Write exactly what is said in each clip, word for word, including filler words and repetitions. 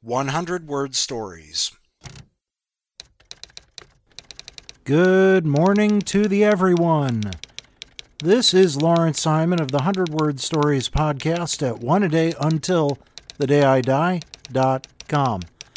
one hundred word stories. Good morning to the everyone. This is Lawrence Simon of the one hundred word stories podcast at one a day until the day I die dot com.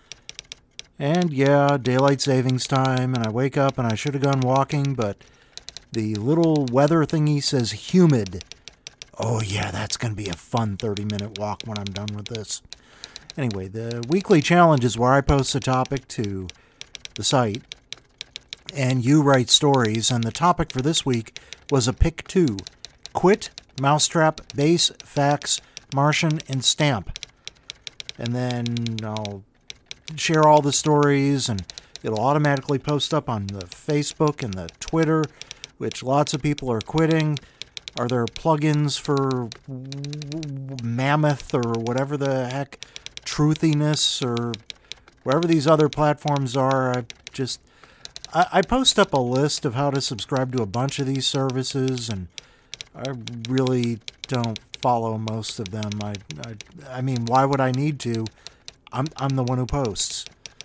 And yeah, daylight savings time, and I wake up and I should have gone walking, but the little weather thingy says humid. Oh yeah, that's going to be a fun thirty minute walk when I'm done with this. Anyway, the weekly challenge is where I post a topic to the site, and you write stories, and the topic for this week was a pick two. Quit, Mousetrap, Base, Fax, Martian, and Stamp. And then I'll share all the stories, and it'll automatically post up on the Facebook and the Twitter, which lots of people are quitting. Are there plugins for Mammoth or whatever the heck, Truthiness, or wherever these other platforms are? I just I, I post up a list of how to subscribe to a bunch of these services, and I really don't follow most of them. I I, I mean, why would I need to? I'm I'm the one who posts.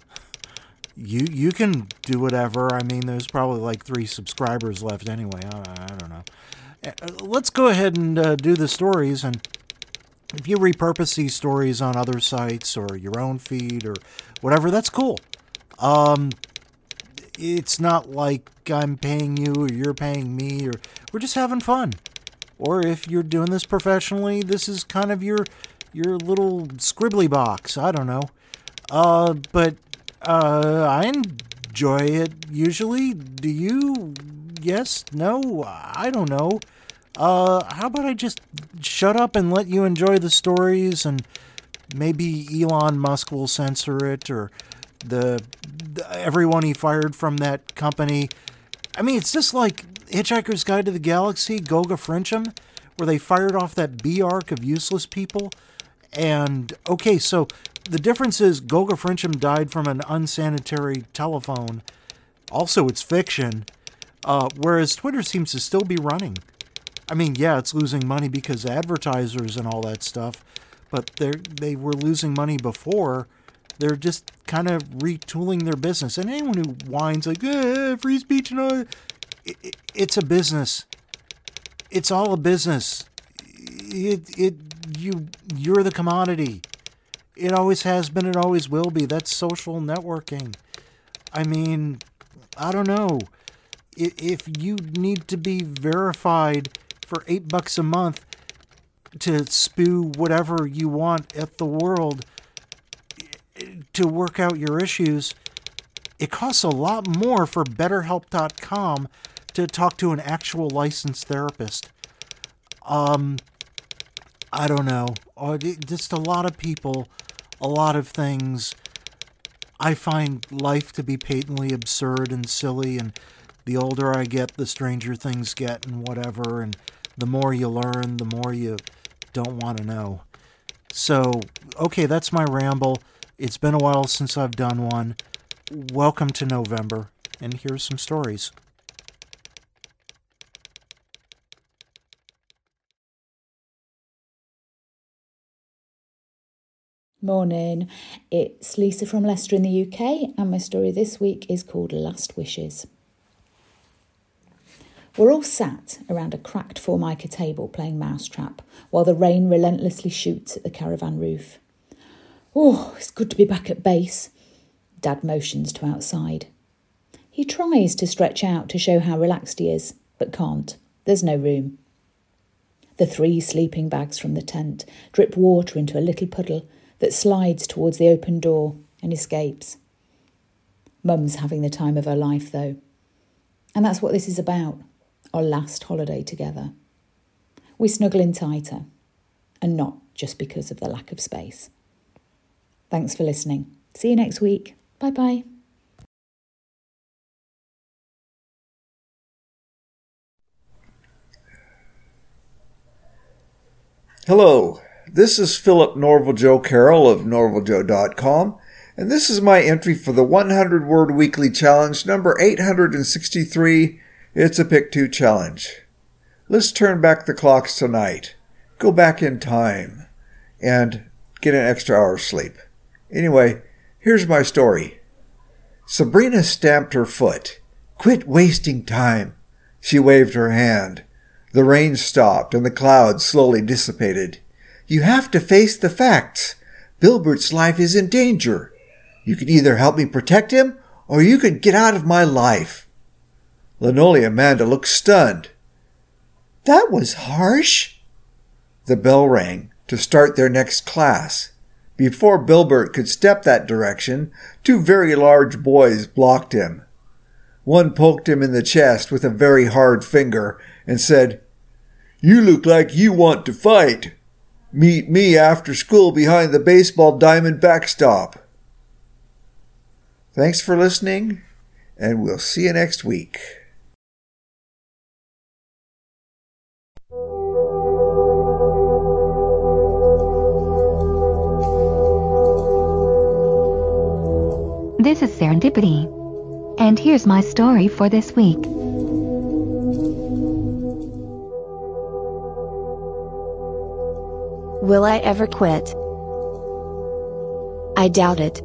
You you can do whatever. I mean, there's probably like three subscribers left anyway. I, I don't know. Let's go ahead and uh, do the stories, and if you repurpose these stories on other sites or your own feed or whatever, that's cool. Um, it's not like I'm paying you or you're paying me, or we're just having fun. Or if you're doing this professionally, this is kind of your your little scribbly box. I don't know. Uh, but uh, I enjoy it usually. Do you? Yes? No? I don't know. Uh, how about I just shut up and let you enjoy the stories, and maybe Elon Musk will censor it, or the, the everyone he fired from that company. I mean, it's just like Hitchhiker's Guide to the Galaxy, Goga Frencham, where they fired off that B-arc of useless people. And, okay, so the difference is Goga Frencham died from an unsanitary telephone. Also, it's fiction. Uh, whereas Twitter seems to still be running. I mean, yeah, it's losing money because advertisers and all that stuff, but they they were losing money before. They're just kind of retooling their business. And anyone who whines like, eh, free speech and all, it, it, it's a business. It's all a business. It it you you're the commodity. It always has been. It always will be. That's social networking. I mean, I don't know. If you need to be verified for eight bucks a month to spew whatever you want at the world to work out your issues, it costs a lot more for better help dot com to talk to an actual licensed therapist. Um, I don't know. Just a lot of people, a lot of things. I find life to be patently absurd and silly, and the older I get, the stranger things get and whatever, and the more you learn, the more you don't want to know. So, okay, that's my ramble. It's been a while since I've done one. Welcome to November, and here's some stories. Morning, it's Lisa from Leicester in the U K, and my story this week is called Last Wishes. We're all sat around a cracked formica table playing Mousetrap while the rain relentlessly shoots at the caravan roof. Oh, it's good to be back at base. Dad motions to outside. He tries to stretch out to show how relaxed he is, but can't. There's no room. The three sleeping bags from the tent drip water into a little puddle that slides towards the open door and escapes. Mum's having the time of her life, though. And that's what this is about. Our last holiday together. We snuggle in tighter, and not just because of the lack of space. Thanks for listening. See you next week. Bye-bye. Hello, this is Philip Norval Joe Carroll of norval joe dot com, and this is my entry for the one hundred word weekly challenge number eight hundred sixty-three. It's a Pick Two challenge. Let's turn back the clocks tonight, go back in time, and get an extra hour's sleep. Anyway, here's my story. Sabrina stamped her foot. "Quit wasting time." She waved her hand. The rain stopped and the clouds slowly dissipated. "You have to face the facts. Bilbert's life is in danger. You can either help me protect him, or you can get out of my life." Linoleum Amanda looked stunned. "That was harsh." The bell rang to start their next class. Before Bilbert could step that direction, two very large boys blocked him. One poked him in the chest with a very hard finger and said, "You look like you want to fight. Meet me after school behind the baseball diamond backstop." Thanks for listening, and we'll see you next week. This is Serendipity, and here's my story for this week. Will I ever quit? I doubt it.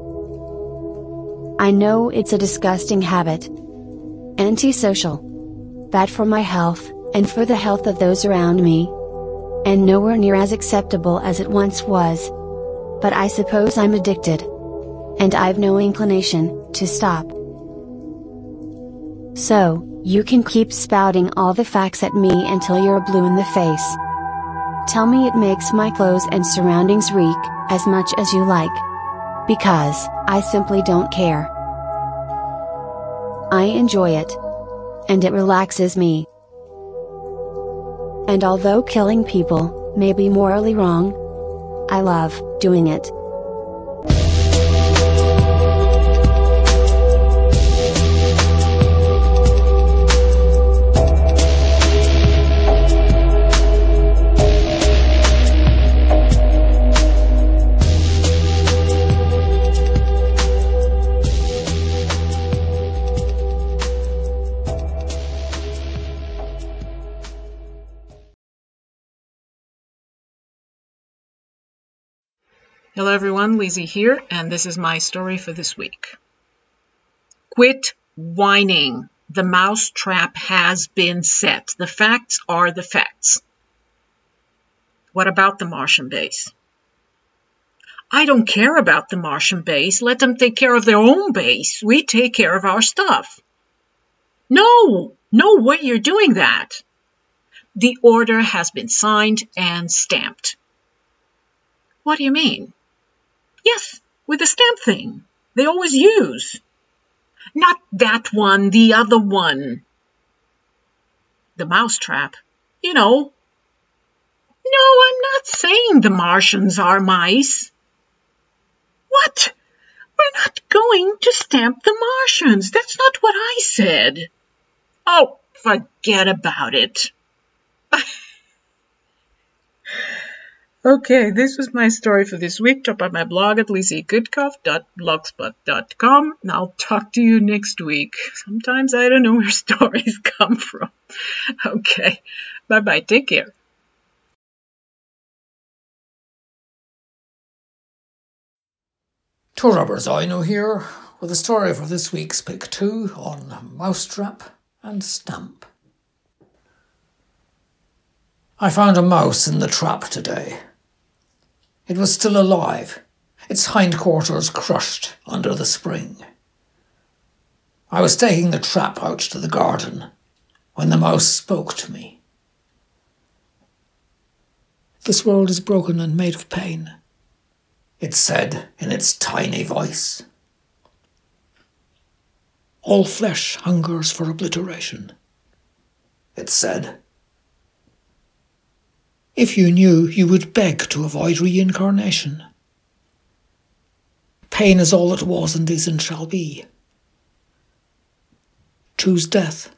I know it's a disgusting habit. Antisocial. Bad for my health, and for the health of those around me. And nowhere near as acceptable as it once was. But I suppose I'm addicted. And I've no inclination to stop. So, you can keep spouting all the facts at me until you're blue in the face. Tell me it makes my clothes and surroundings reek, as much as you like. Because, I simply don't care. I enjoy it. And it relaxes me. And although killing people may be morally wrong, I love doing it. Hello everyone, Lizzie here, and this is my story for this week. Quit whining. The mousetrap has been set. The facts are the facts. What about the Martian base? I don't care about the Martian base. Let them take care of their own base. We take care of our stuff. No, no way you're doing that. The order has been signed and stamped. What do you mean? Yes, with the stamp thing they always use. Not that one, the other one. The mousetrap, you know. No, I'm not saying the Martians are mice. What? We're not going to stamp the Martians. That's not what I said. Oh, forget about it. Okay, this was my story for this week. Drop by my blog at lizzie goodcoff dot blogspot dot com, and I'll talk to you next week. Sometimes I don't know where stories come from. Okay, bye-bye. Take care. Two Robbers Ino here, with a story for this week's Pick two on Mousetrap and Stamp. I found a mouse in the trap today. It was still alive, its hindquarters crushed under the spring. I was taking the trap out to the garden when the mouse spoke to me. "This world is broken and made of pain," it said in its tiny voice. "All flesh hungers for obliteration," it said. "If you knew, you would beg to avoid reincarnation. Pain is all it was and is and shall be. Choose death."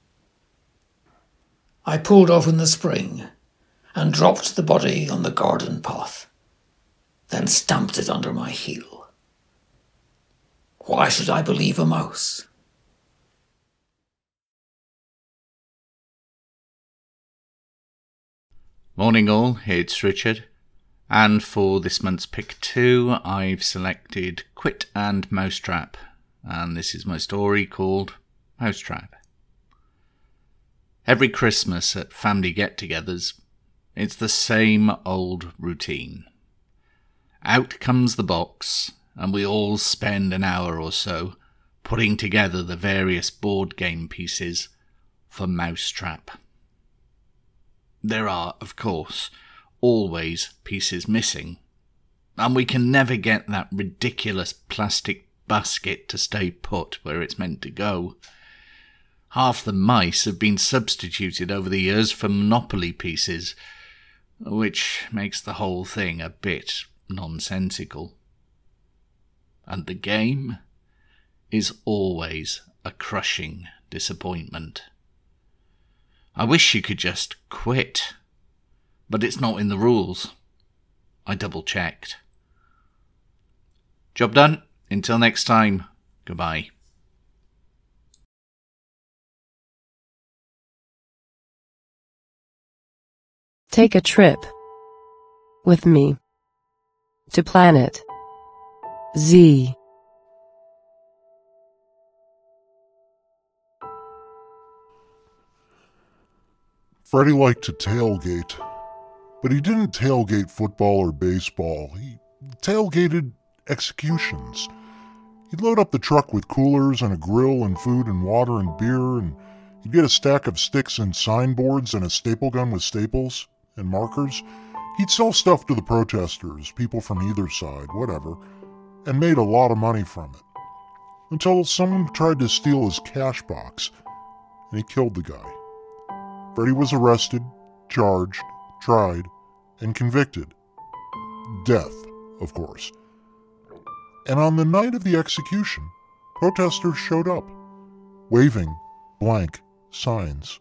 I pulled open the spring and dropped the body on the garden path, then stamped it under my heel. Why should I believe a mouse? Morning all, it's Richard. And for this month's pick two, I've selected Quit and Mousetrap, and this is my story called Mousetrap. Every Christmas at family get-togethers, it's the same old routine. Out comes the box, and we all spend an hour or so putting together the various board game pieces for Mousetrap. There are, of course, always pieces missing, and we can never get that ridiculous plastic basket to stay put where it's meant to go. Half the mice have been substituted over the years for Monopoly pieces, which makes the whole thing a bit nonsensical. And the game is always a crushing disappointment. I wish you could just quit, but it's not in the rules. I double-checked. Job done. Until next time, goodbye. Take a trip with me to Planet Z. Freddie liked to tailgate, but he didn't tailgate football or baseball. He tailgated executions. He'd load up the truck with coolers and a grill and food and water and beer, and he'd get a stack of sticks and signboards and a staple gun with staples and markers. He'd sell stuff to the protesters, people from either side, whatever, and made a lot of money from it. Until someone tried to steal his cash box, and he killed the guy. Freddie was arrested, charged, tried, and convicted. Death, of course. And on the night of the execution, protesters showed up, waving blank signs.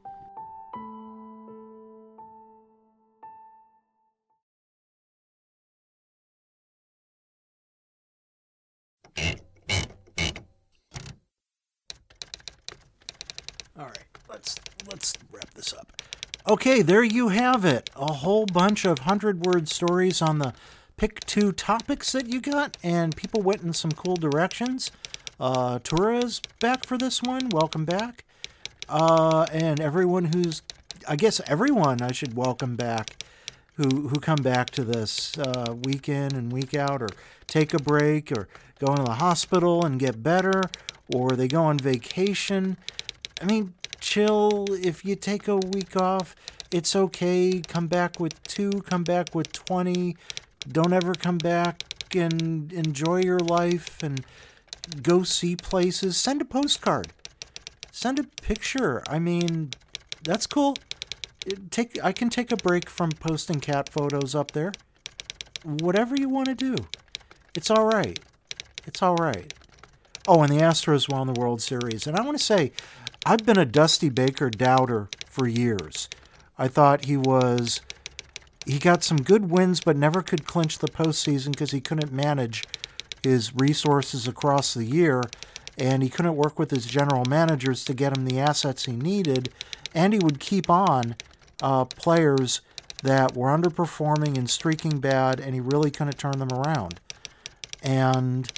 All right, let's let's wrap this up. Okay, there you have it. A whole bunch of hundred-word stories on the pick two topics that you got, and people went in some cool directions. Uh, Tura's back for this one. Welcome back. Uh, and everyone who's, I guess everyone I should welcome back who, who come back to this uh, week in and week out, or take a break, or go into the hospital and get better, or they go on vacation. I mean, chill. If you take a week off, it's okay. Come back with two, come back with twenty. Don't ever come back, and enjoy your life and go see places. Send a postcard. Send a picture. I mean, that's cool. It take I can take a break from posting cat photos up there. Whatever you want to do. It's all right. It's all right. Oh, and the Astros won the World Series. And I want to say, I've been a Dusty Baker doubter for years. I thought he was... He got some good wins, but never could clinch the postseason because he couldn't manage his resources across the year, and he couldn't work with his general managers to get him the assets he needed, and he would keep on uh, players that were underperforming and streaking bad, and he really couldn't turn them around. And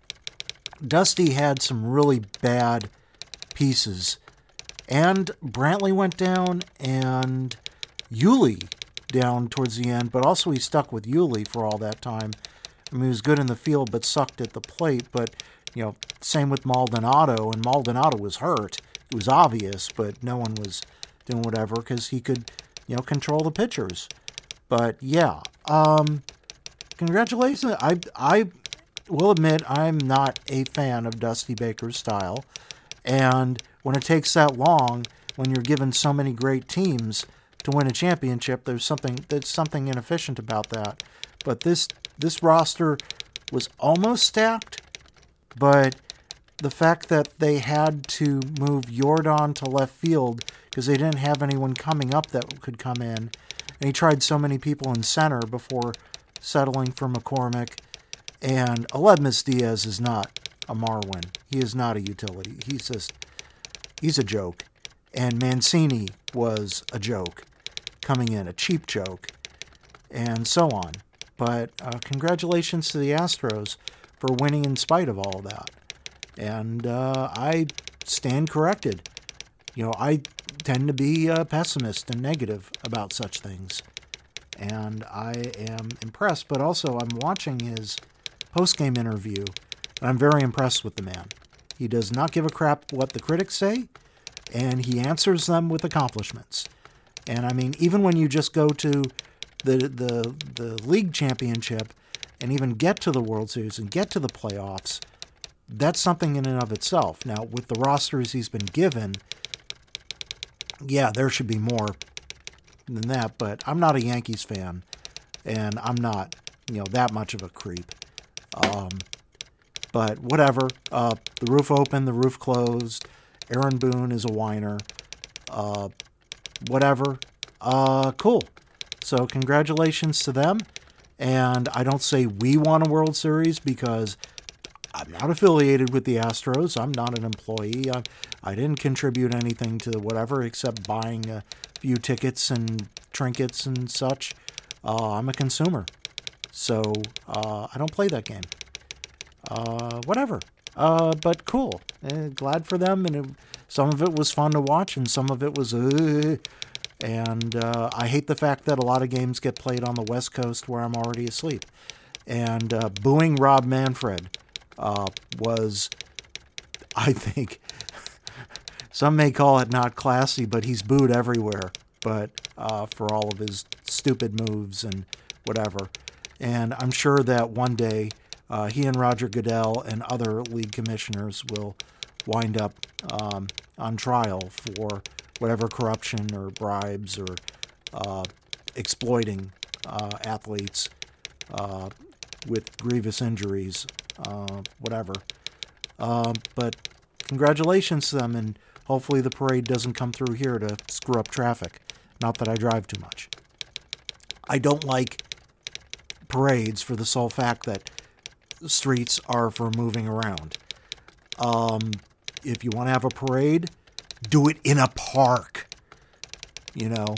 Dusty had some really bad pieces. And Brantley went down, and Yuli down towards the end, but also he stuck with Yuli for all that time. I mean, he was good in the field, but sucked at the plate. But, you know, same with Maldonado, and Maldonado was hurt. It was obvious, but no one was doing whatever because he could, you know, control the pitchers. But yeah, um, congratulations. I I will admit I'm not a fan of Dusty Baker's style, and when it takes that long, when you're given so many great teams to win a championship, there's something there's something inefficient about that. But this this roster was almost stacked, but the fact that they had to move Jordan to left field because they didn't have anyone coming up that could come in, and he tried so many people in center before settling for McCormick. And Aledmus Diaz is not a Marwin. He is not a utility. He's just he's a joke. And Mancini was a joke coming in, a cheap joke. and so on. But uh, congratulations to the Astros for winning in spite of all of that. And uh, I stand corrected. You know, I tend to be a pessimist and negative about such things. And I am impressed, but also I'm watching his post-game interview, and I'm very impressed with the man. He does not give a crap what the critics say, and he answers them with accomplishments. And I mean, even when you just go to the the the league championship and even get to the World Series and get to the playoffs, that's something in and of itself. Now, with the rosters he's been given, yeah, there should be more than that, but I'm not a Yankees fan, and I'm not, you know, that much of a creep. Um, but whatever. Uh, the roof opened, the roof closed. Aaron Boone is a whiner. Uh, whatever. Uh, cool. So congratulations to them. And I don't say we won a World Series because I'm not affiliated with the Astros. I'm not an employee. I, I didn't contribute anything to whatever except buying a few tickets and trinkets and such. Uh, I'm a consumer. So uh, I don't play that game. Uh, whatever. Uh, but cool. Uh, glad for them. And it, some of it was fun to watch and some of it was... Uh, and uh, I hate the fact that a lot of games get played on the West Coast where I'm already asleep. And uh, booing Rob Manfred uh, was, I think, some may call it not classy, but he's booed everywhere. But uh, for all of his stupid moves and whatever. And I'm sure that one day uh, he and Roger Goodell and other league commissioners will wind up um, on trial for whatever corruption or bribes or uh, exploiting uh, athletes uh, with grievous injuries, uh, whatever. Uh, but congratulations to them, and hopefully the parade doesn't come through here to screw up traffic. Not that I drive too much. I don't like parades for the sole fact that streets are for moving around. Um, if you want to have a parade, do it in a park. You know,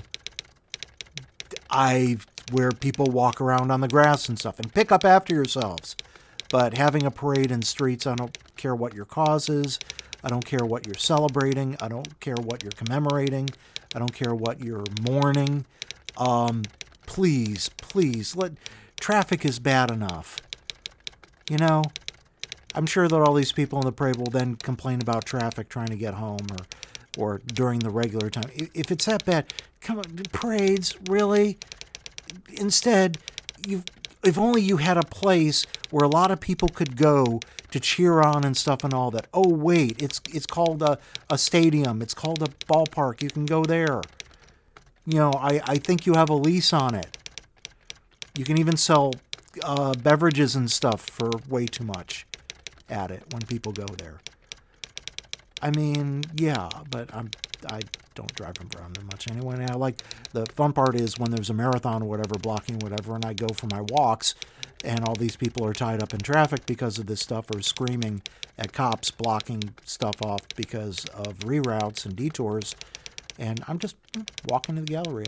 I where people walk around on the grass and stuff and pick up after yourselves. But having a parade in streets, I don't care what your cause is. I don't care what you're celebrating. I don't care what you're commemorating. I don't care what you're mourning. Um, please, please, let traffic is bad enough. You know, I'm sure that all these people in the parade will then complain about traffic trying to get home or or during the regular time. If it's that bad, come on, parades, really? Instead, you've, if only you had a place where a lot of people could go to cheer on and stuff and all that. Oh, wait, it's it's called a, a stadium. It's called a ballpark. You can go there. You know, I, I think you have a lease on it. You can even sell uh, beverages and stuff for way too much at it when people go there. I mean, yeah, but I'm, I don't drive around there much anyway. And I like, the fun part is when there's a marathon or whatever, blocking whatever, and I go for my walks, and all these people are tied up in traffic because of this stuff or screaming at cops, blocking stuff off because of reroutes and detours, and I'm just walking to the Galleria,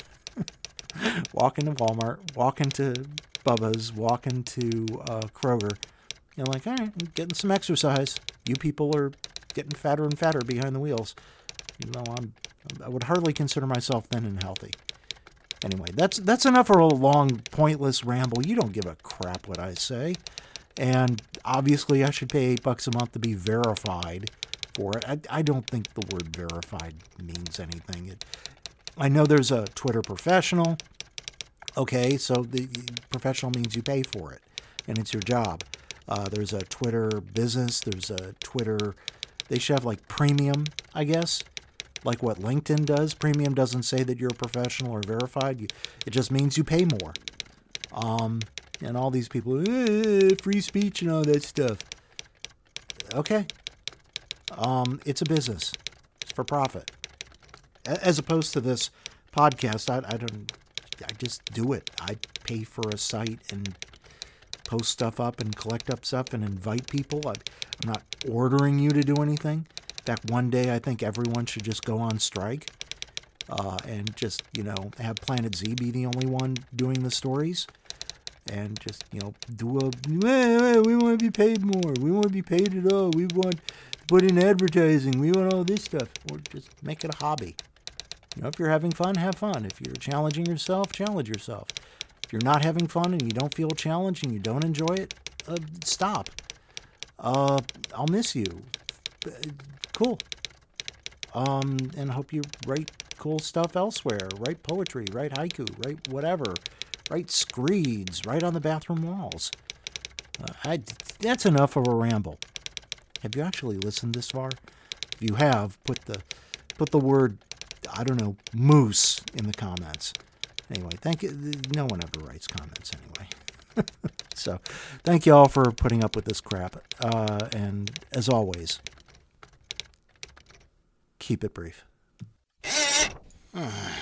walking to Walmart, walking to Bubba's, walking to uh, Kroger, and like, all right, I'm getting some exercise. You people are getting fatter and fatter behind the wheels. You know, I'm, I would hardly consider myself thin and healthy. Anyway, that's that's enough for a long, pointless ramble. You don't give a crap what I say. And obviously, I should pay eight bucks a month to be verified for it. I, I don't think the word verified means anything. It, I know there's a Twitter professional. Okay, so the professional means you pay for it, and it's your job. Uh, there's a Twitter business. There's a Twitter... They should have like premium, I guess, like what LinkedIn does. Premium doesn't say that you're a professional or verified. You, it just means you pay more. Um, and all these people, eh, free speech and all that stuff. Okay. Um, it's a business. It's for profit. As opposed to this podcast, I, I don't. I just do it. I pay for a site and post stuff up and collect up stuff and invite people. I, I'm not ordering you to do anything. In fact, one day I think everyone should just go on strike uh, and just, you know, have Planet Z be the only one doing the stories. And just, you know, do a, hey, hey, we want to be paid more. We want to be paid at all. We want to put in advertising. We want all this stuff. Or just make it a hobby. You know, if you're having fun, have fun. If you're challenging yourself, challenge yourself. If you're not having fun and you don't feel challenged and you don't enjoy it, uh, stop. Uh, I'll miss you. Cool. Um, and I hope you write cool stuff elsewhere. Write poetry, write haiku, write whatever. Write screeds right on the bathroom walls. Uh, I, that's enough of a ramble. Have you actually listened this far? If you have, put the put the word, I don't know, moose in the comments. Anyway, thank you. No one ever writes comments anyway. So, thank you all for putting up with this crap. Uh, and as always, keep it brief.